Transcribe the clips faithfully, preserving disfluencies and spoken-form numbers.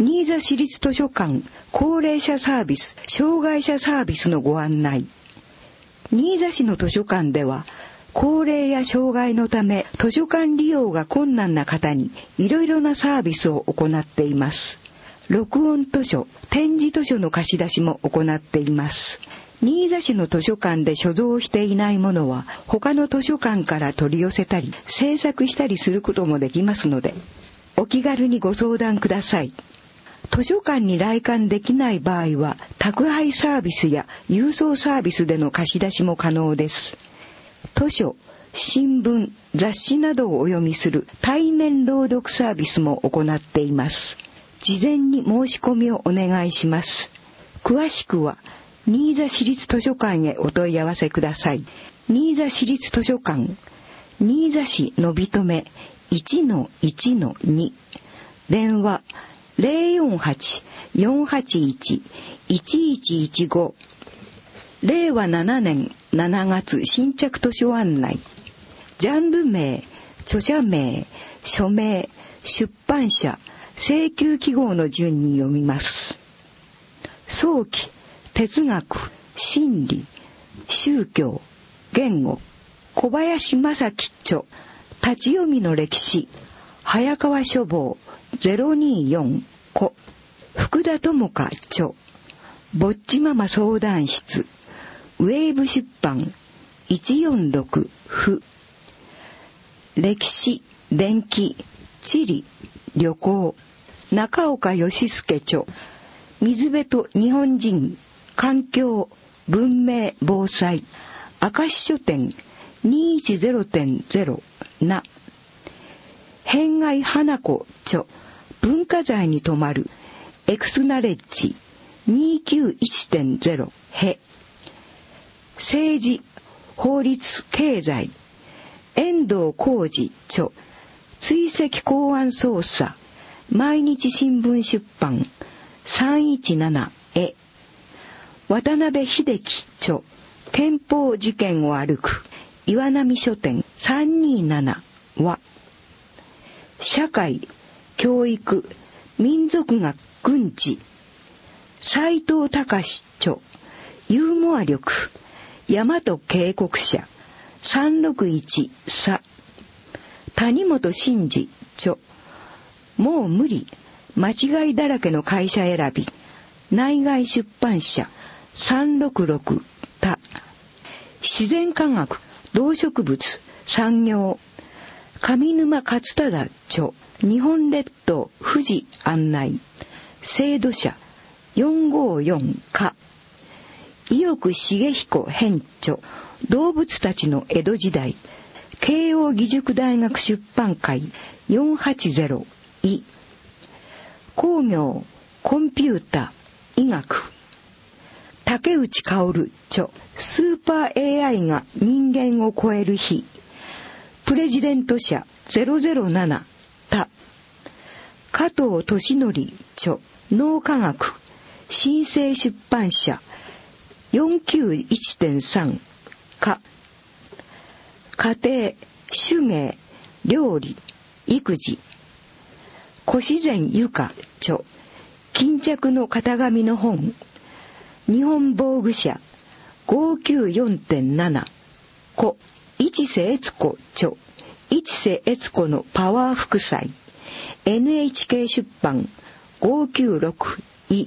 新座市立図書館高齢者サービス障害者サービスのご案内。新座市の図書館では高齢や障害のため図書館利用が困難な方にいろいろなサービスを行っています。録音図書、展示図書の貸し出しも行っています。新座市の図書館で所蔵していないものは他の図書館から取り寄せたり制作したりすることもできますので、お気軽にご相談ください。図書館に来館できない場合は宅配サービスや郵送サービスでの貸し出しも可能です。図書、新聞、雑誌などをお読みする対面朗読サービスも行っています。事前に申し込みをお願いします。詳しくは新座市立図書館へお問い合わせください。新座市立図書館、新座市のびとめ いちのいちのに、電話 ゼロよんはち よんはちいち いちいちいちご、れいわななねんしちがつ新着図書案内。ジャンル名、著者名、署名、出版社、請求記号の順に読みます。早期、哲学、心理、宗教、言語、小林正樹著、立ち読みの歴史、早川書房ゼロによんこ、福田智香著、ぼっちママ相談室、ウェーブ出版いちよんろくふ、歴史、伝記、地理、旅行、中岡義介著、水辺と日本人、環境、文明、防災、明石書店 にひゃくじゅうてんゼロ な、偏愛花子著、文化財に泊まる、エクスナレッジ にひゃくきゅうじゅういちてんゼロ へ、政治、法律、経済、遠藤浩二著、追跡公安捜査、毎日新聞出版さんいちななへ、渡辺秀樹著、憲法事件を歩く、岩波書店さんにーななは、社会、教育、民族学、軍事、斉藤隆著、ユーモア力、大和警告者さんろくいちさ、谷本真二著、もう無理、間違いだらけの会社選び、内外出版社さんろくろくた、自然科学、動植物、産業、上沼勝忠著、日本列島富士案内、制度者よんごよんか、伊予久重彦編著、動物たちの江戸時代、慶應義塾大学出版会よんはちゼロい、工業、コンピュータ、医学、竹内薫著、スーパー エーアイ が人間を超える日、プレジデント社ゼロゼロななた、加藤俊則著、脳科学、新生出版社 よんきゅういちてんさん か、家庭、手芸、料理、育児、小自然ゆか著、巾着の型紙の本、日本防具社 ごきゅうよんてんなな 子、市瀬悦子著、市瀬悦子のパワー副菜、エヌエイチケー 出版ごきゅうろくい、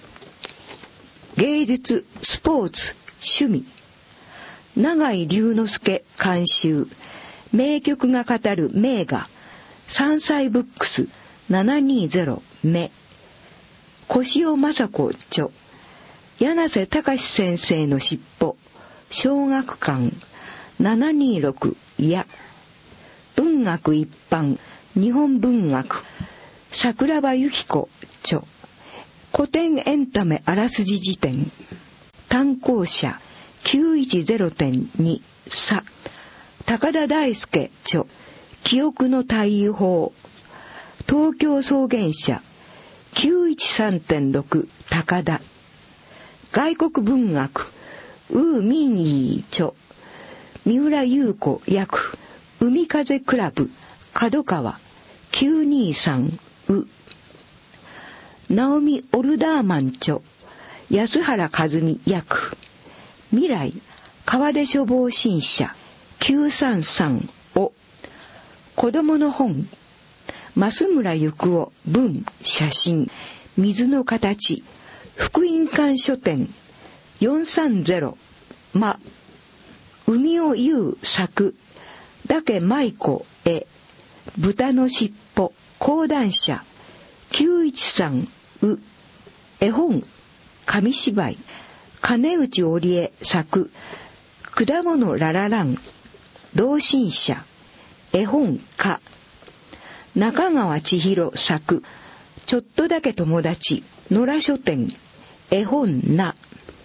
芸術、スポーツ、趣味、永井龍之介監修、名曲が語る名画、山菜ブックスななにーぜろ目、越尾雅子著、柳瀬隆先生のしっぽ、小学館ななにーろくや、文学一般、日本文学、桜庭由紀子著、古典エンタメあらすじ辞典、単行者 きゅういちゼロてんに さ、高田大輔著、記憶の対位法、東京草原社 きゅういちさんてんろく 高田、外国文学、ウー・ミンイー著、三浦優子訳、海風クラブ、角川きゅうにーさんう、 ナオミ・オルダーマン著、安原和美訳、未来、川出書房新社きゅうさんさんを、子供の本、増村ゆくお文写真、水の形、福音館書店よんさんゼロ、ま、海を言う作、だけ舞子絵、豚のしっぽ、講談社、きゅういちさんう、絵本、紙芝居、金内織江作、果物ラララン、同心社、絵本家、中川千尋作、ちょっとだけ友達、野良書店、絵本な。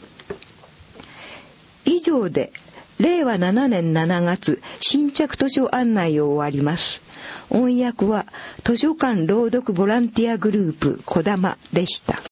以上で、れいわななねんしちがつ新着図書案内を終わります。音訳は図書館朗読ボランティアグループこだまでした。